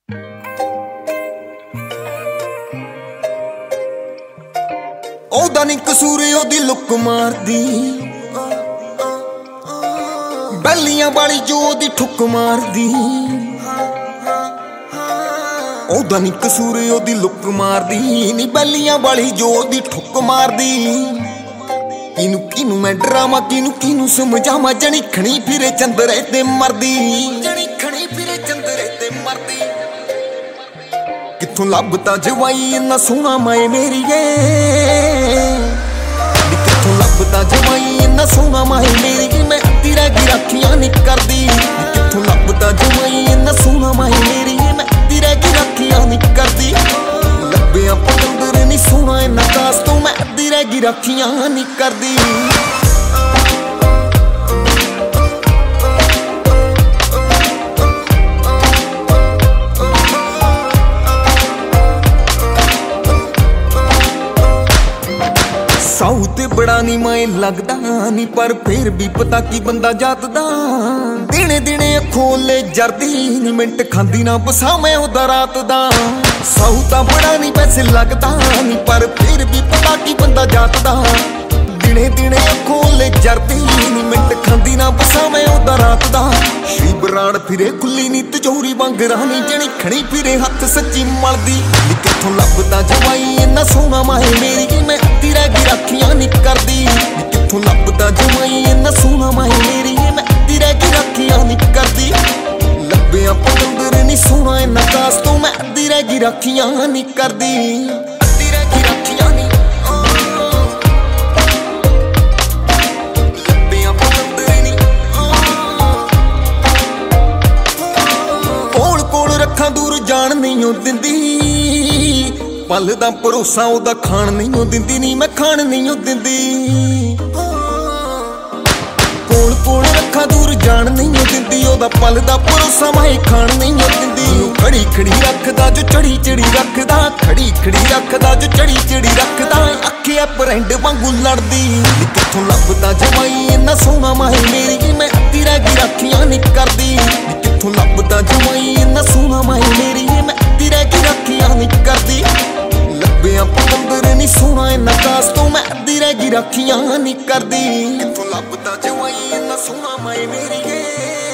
ਉਹਦਾ ਨੀ ਕਸੂਰ ਉਹਦੀ ਲੁੱਕ ਮਾਰਦੀ, ਬੈਲੀਆਂ ਵਾਲੀ ਜੋ ਉਹਦੀ ਠੁੱਕ ਮਾਰਦੀ। ਉਹਦਾ ਨੀ ਕਸੂਰ ਉਹਦੀ ਲੁੱਕ ਮਾਰਦੀ, ਨੀ ਬੈਲੀਆਂ ਵਾਲੀ ਜੋ ਉਹਦੀ ਠੁੱਕ ਮਾਰਦੀ। ਕਿਨੂੰ ਕਿਨੂੰ ਮੈਂ ਡਰਾਵਾਂ, ਕਿਨੂੰ ਕਿਨੂੰ ਸਮਝਾਵਾਂ, ਜਣੀ ਖਣੀ ਫਿਰੇ ਚੰਦਰੇ ਤੇ ਮਰਦੀ, ਜਣੀ ਖਣੀ ਫਿਰੇ ਚੰਦਰੇ ਤੇ ਮਰਦੀ। ਕਿੱਥੋਂ ਲੱਭਦਾ ਜਵਾਈ ਇੰਨਾ ਸੋਹਣਾ ਮਾਏ ਮੇਰੀਏ, ਕਿੱਥੋਂ ਲੱਭਦਾ ਜਵਾਈ ਇੰਨਾ ਸੋਹਣਾ ਮਾਏ ਮੇਰੀਏ। ਮੈਂ ਅੱਧੀ ਰਹਿ ਗਈ ਰਾਖੀਆਂ ਨੀ ਕਰਦੀ, ਕਿੱਥੋਂ ਲੱਭਦਾ ਜਵਾਈ ਇੰਨਾ ਸੋਹਣਾ ਮਾਏ ਮੇਰੀਏ। ਮੈਂ ਅੱਧੀ ਰਹਿ ਗਈ ਰਾਖੀਆਂ ਨੀ ਕਰਦੀ, ਲੱਭਿਆ ਪਤੰਦਰ ਨੀ ਸੋਹਣਾ ਇੰਨਾ ਕਾਸ ਤੋਂ। ਮੈਂ ਅੱਧੀ ਰਹਿ ਗਈ ਰਾਖੀਆਂ ਨੀ ਕਰਦੀ। ਸਾਊ ਤੇ ਬੜਾ ਨੀ ਮਾਏ ਲੱਗਦਾ ਨੀ, ਪਰ ਫੇਰ ਵੀ ਪਤਾ ਕੀ ਬੰਦਾ ਜਾਤ ਦਾ। ਦਿਨੇ ਦਿਨੇ ਅੱਖੋਂ ਲੈ ਜਰਦੀ ਨੀ, ਮਿੰਟ ਖਾਂਦੀ ਨਾ ਬਸਾ ਮੈਂ ਉਹਦਾ ਰਾਤ ਦਾ। ਸਾਊ ਤਾਂ ਬੜਾ ਨੀ ਵੈਸੇ ਲੱਗਦਾ ਨੀ, ਪਰ ਫੇਰ ਵੀ ਪਤਾ ਕੀ ਬੰਦਾ ਜਾਤ ਦਾ। ਦਿਨੇ ਦਿਨੇ ਅੱਖੋਂ ਲੈ ਜਰਦੀ ਨੀ, ਮਿੰਟ ਖਾਂਦੀ ਨਾ ਬਸਾ ਮੈਂ ਉਹਦਾ ਰਾਤ ਦਾ। ਸ਼੍ਰੀ ਬਰਾੜ ਫਿਰੇ ਖੁੱਲੀ ਨੀ ਤਿਜੋਰੀ ਵਾਂਗ ਰਾਣੀ, ਜਣੀ ਖਣੀ ਫਿਰੇ ਹੱਥ ਸੱਚੀ ਮਲਦੀ। ਕਿੱਥੋਂ ਲੱਭਦਾ ਜਵਾਈ ਇੰਨਾ ਸੋਹਣਾ ਮਾਏ ਮੇਰੀ, ਮੈਂ ਅੱਧੀ ਰਹਿ ਗਈ ਰਾਖੀਆਂ ਨੀ ਕਰਦੀ। ਕਿੱਥੋਂ ਲੱਭਦਾ ਜਵਾਈ ਇੰਨਾ ਸੋਹਣਾ ਮਾਏ ਮੇਰੀ, ਮੈਂ ਅੱਧੀ ਰਹਿ ਗਈ ਰਾਖੀਆਂ ਨੀ ਕਰਦੀ। ਲੱਭਿਆ ਪਤੰਦਰ ਨੀ ਸੋਹਣਾ ਇੰਨਾ ਕਾਸ ਤੋਂ। ਮੈਂ ਅੱਧੀ ਰਹਿ ਗਈ ਰਾਖੀਆਂ ਨੀ ਕਰਦੀ, ਅੱਧੀ ਰਹਿ ਗਈ ਰਾਖੀਆਂ ਨੀ। ਲੱਭਿਆ ਪਤੰਦਰ ਨੀ, ਕੋਲ ਕੋਲ ਰੱਖਾਂ ਦੂਰ ਜਾਣ ਨਹੀਂ ਉਹ ਦਿੰਦੀ। ਪਲ ਦਾ ਭਰੋਸਾ ਉਹਦਾ ਖਾਣ ਨਹੀਂ ਉਹ ਦਿੰਦੀ, ਨੀ ਮੈਂ ਖਾਣ ਨਹੀਂ ਉਹ ਦਿੰਦੀ। ਕੋਲ ਕੋਲ ਰੱਖਾਂ ਦੂਰ ਜਾਣ ਨਹੀਂ ਉਹ ਦਿੰਦੀ, ਉਹਦਾ ਪਲ ਦਾ ਭਰੋਸਾ ਮੈਂ ਖਾਣ ਨਹੀਂ ਉਹ ਦਿੰਦੀ। ਖੜੀ ਖੜੀ ਰੱਖਦਾ ਜੋ ਚੜੀ ਚੜੀ ਰੱਖਦਾ, ਖੜੀ ਖੜੀ ਰੱਖਦਾ ਜੋ ਚੜੀ ਚੜੀ ਰੱਖਦਾ। ਅੱਖੇ ਬਰੈਂਡ ਵਾਂਗੂ ਲੜਦੀ, ਕਿੱਥੋਂ ਲੱਭਦਾ ਜਵਾਈ ਇੰਨਾ ਸੋਹਣਾ ਮਾਏ ਮੇਰੀ। ਮੈਂ ਅੱਧੀ ਰਹਿ ਗਈ ਰਾਖੀਆਂ ਨੀ ਕਰਦੀ, ਕਿੱਥੋਂ ਲੱਭਦਾ ਜਵਾਈ ਇੰਨਾ ਸੋਹਣਾ ਮਾਏ ਮੇਰੀ। ਮੈਂ ਅੱਧੀ ਰਹਿ ਗਈ ਰਾਖੀਆਂ ਨੀ ਕਰਦੀ, ਲੱਭਿਆ ਪਤੰਦਰ ਨੀ ਸੋਹਣਾ ਇੰਨਾ ਕਾਸ ਤੋਂ। ਮੈਂ ਅੱਧੀ ਰਹਿ ਗਈ ਰਾਖੀਆਂ ਨੀ ਕਰਦੀ, ਕਿੱਥੋਂ ਲੱਭਦਾ ਜਵਾਈ ਇੰਨਾ ਸੋਹਣਾ ਮਾਏ ਮੇਰੀਏ।